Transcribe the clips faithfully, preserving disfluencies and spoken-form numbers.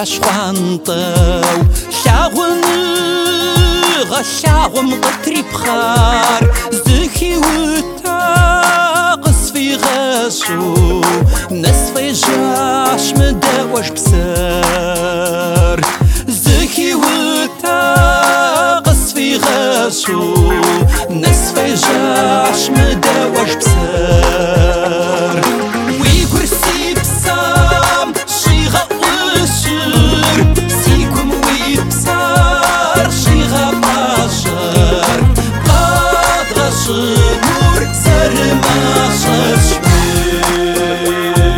خشخانطو شاغن غشاغم قطري بخار زخي وتاقص في غشو نصفي جاش مداوش بسار زخي وتاقص في غشو نصفي جاش مداوش بسار ويكرسي بسام شيغا وشر سيكم ويبسار شيغا باشر قاد غشمور سر ما ششمي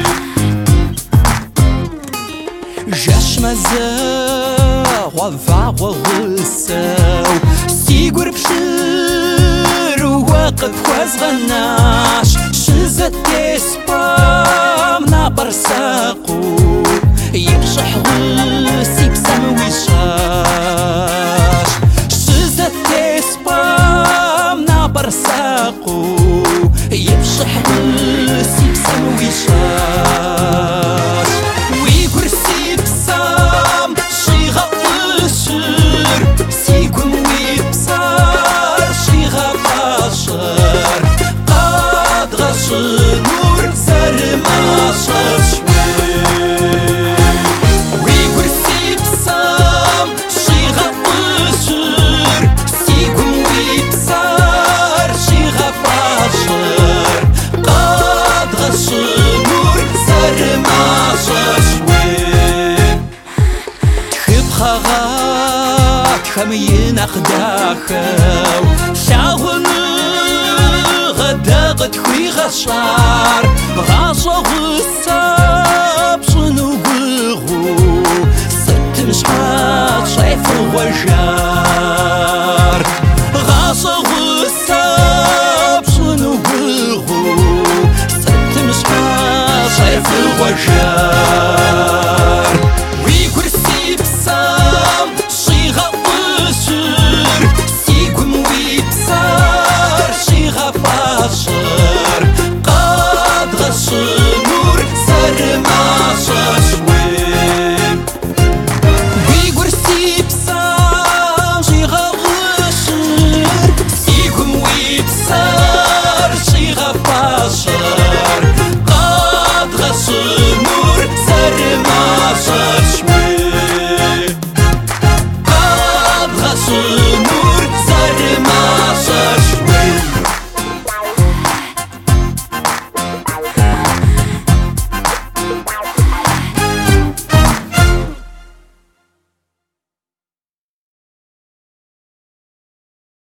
جاش مزا وفا وغساو سيقور بشر وواقف وازغناش شزت يسبام نابر ساقو يبشح غسي بسم ويشاش شزت يسبام نابر ساقو يبشح غسي بسم ويشاش ويكرسي بسام شيغا وشر سيكم ويبصار شيغا باشر قاد غشنور سر ما ششمي ويكرسي بسام شيغا وشر سيكم ويبصار شيغا باشر قاد غشنور سر ما ششمي تخيب خغاك خمين أخداخو شاغن غدا قد خوي غشار غاشا غسار